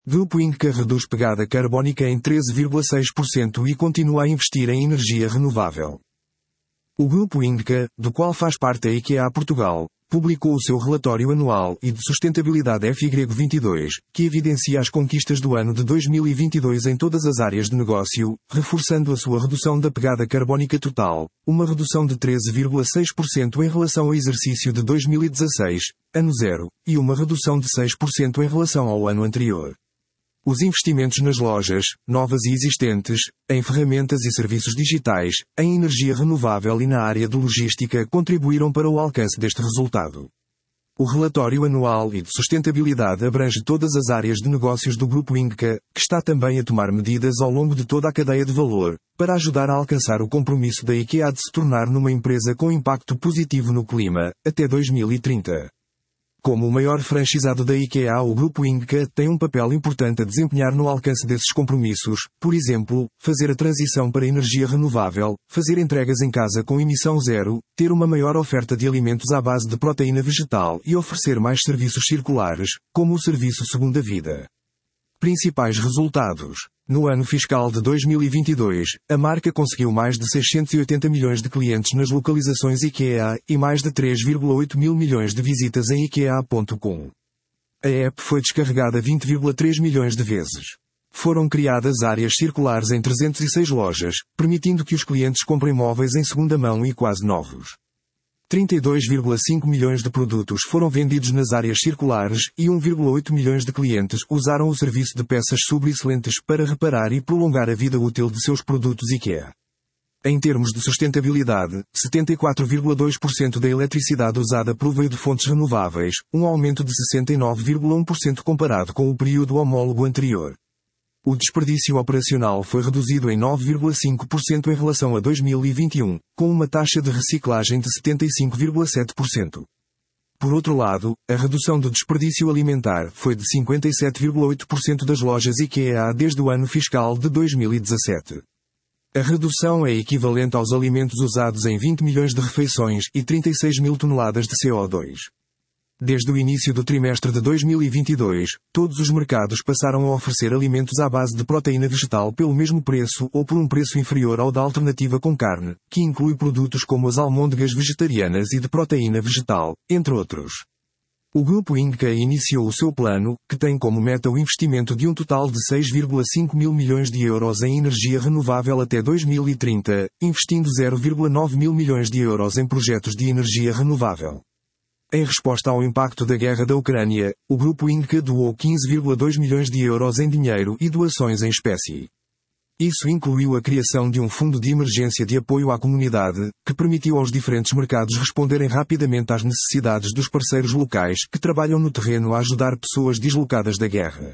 Grupo Inca reduz pegada carbónica em 13,6% e continua a investir em energia renovável. O Grupo Inca, do qual faz parte a IKEA Portugal, publicou o seu relatório anual e de sustentabilidade FY22, que evidencia as conquistas do ano de 2022 em todas as áreas de negócio, reforçando a sua redução da pegada carbónica total, uma redução de 13,6% em relação ao exercício de 2016, ano zero, e uma redução de 6% em relação ao ano anterior. Os investimentos nas lojas, novas e existentes, em ferramentas e serviços digitais, em energia renovável e na área de logística contribuíram para o alcance deste resultado. O relatório anual e de sustentabilidade abrange todas as áreas de negócios do Grupo Inca, que está também a tomar medidas ao longo de toda a cadeia de valor, para ajudar a alcançar o compromisso da IKEA de se tornar numa empresa com impacto positivo no clima, até 2030. Como o maior franchisado da IKEA, o Grupo Inca tem um papel importante a desempenhar no alcance desses compromissos, por exemplo, fazer a transição para energia renovável, fazer entregas em casa com emissão zero, ter uma maior oferta de alimentos à base de proteína vegetal e oferecer mais serviços circulares, como o serviço Segunda Vida. Principais resultados. No ano fiscal de 2022, a marca conseguiu mais de 680 milhões de clientes nas localizações IKEA e mais de 3,8 mil milhões de visitas em IKEA.com. A app foi descarregada 20,3 milhões de vezes. Foram criadas áreas circulares em 306 lojas, permitindo que os clientes comprem móveis em segunda mão e quase novos. 32,5 milhões de produtos foram vendidos nas áreas circulares e 1,8 milhões de clientes usaram o serviço de peças subexcelentes para reparar e prolongar a vida útil de seus produtos IKEA. Em termos de sustentabilidade, 74,2% da eletricidade usada proveio de fontes renováveis, um aumento de 69,1% comparado com o período homólogo anterior. O desperdício operacional foi reduzido em 9,5% em relação a 2021, com uma taxa de reciclagem de 75,7%. Por outro lado, a redução do desperdício alimentar foi de 57,8% das lojas IKEA desde o ano fiscal de 2017. A redução é equivalente aos alimentos usados em 20 milhões de refeições e 36 mil toneladas de CO2. Desde o início do trimestre de 2022, todos os mercados passaram a oferecer alimentos à base de proteína vegetal pelo mesmo preço ou por um preço inferior ao da alternativa com carne, que inclui produtos como as almôndegas vegetarianas e de proteína vegetal, entre outros. O Grupo Inca iniciou o seu plano, que tem como meta o investimento de um total de 6,5 mil milhões de euros em energia renovável até 2030, investindo 0,9 mil milhões de euros em projetos de energia renovável. Em resposta ao impacto da guerra da Ucrânia, o Grupo Inca doou 15,2 milhões de euros em dinheiro e doações em espécie. Isso incluiu a criação de um fundo de emergência de apoio à comunidade, que permitiu aos diferentes mercados responderem rapidamente às necessidades dos parceiros locais que trabalham no terreno a ajudar pessoas deslocadas da guerra.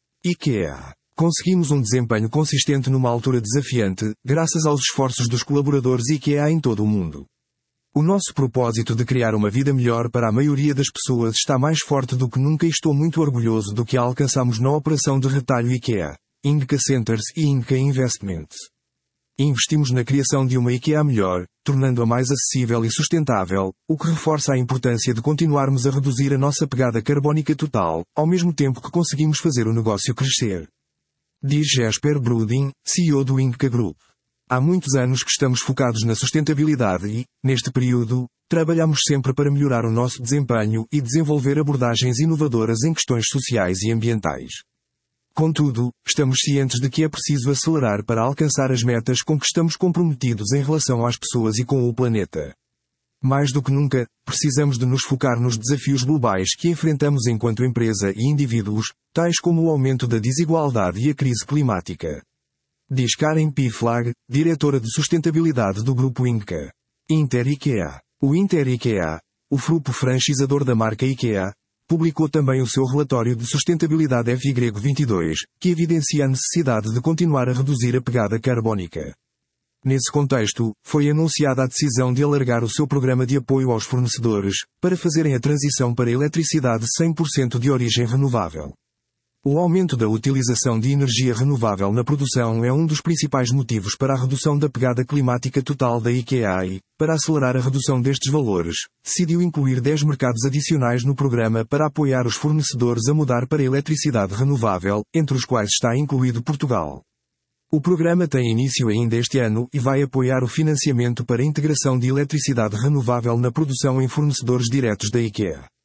IKEA. Conseguimos um desempenho consistente numa altura desafiante, graças aos esforços dos colaboradores IKEA em todo o mundo. O nosso propósito de criar uma vida melhor para a maioria das pessoas está mais forte do que nunca e estou muito orgulhoso do que alcançamos na operação de retalho IKEA, Inca Centers e Inca Investments. Investimos na criação de uma IKEA melhor, tornando-a mais acessível e sustentável, o que reforça a importância de continuarmos a reduzir a nossa pegada carbónica total, ao mesmo tempo que conseguimos fazer o negócio crescer. Diz Jesper Brudin, CEO do Inca Group. Há muitos anos que estamos focados na sustentabilidade e, neste período, trabalhamos sempre para melhorar o nosso desempenho e desenvolver abordagens inovadoras em questões sociais e ambientais. Contudo, estamos cientes de que é preciso acelerar para alcançar as metas com que estamos comprometidos em relação às pessoas e com o planeta. Mais do que nunca, precisamos de nos focar nos desafios globais que enfrentamos enquanto empresa e indivíduos, tais como o aumento da desigualdade e a crise climática. Diz Karen Piflag, diretora de sustentabilidade do Grupo Inca. Inter IKEA. O Inter IKEA, o grupo franchisador da marca IKEA, publicou também o seu relatório de sustentabilidade FY22, que evidencia a necessidade de continuar a reduzir a pegada carbónica. Nesse contexto, foi anunciada a decisão de alargar o seu programa de apoio aos fornecedores, para fazerem a transição para eletricidade 100% de origem renovável. O aumento da utilização de energia renovável na produção é um dos principais motivos para a redução da pegada climática total da IKEA e, para acelerar a redução destes valores, decidiu incluir 10 mercados adicionais no programa para apoiar os fornecedores a mudar para eletricidade renovável, entre os quais está incluído Portugal. O programa tem início ainda este ano e vai apoiar o financiamento para a integração de eletricidade renovável na produção em fornecedores diretos da IKEA.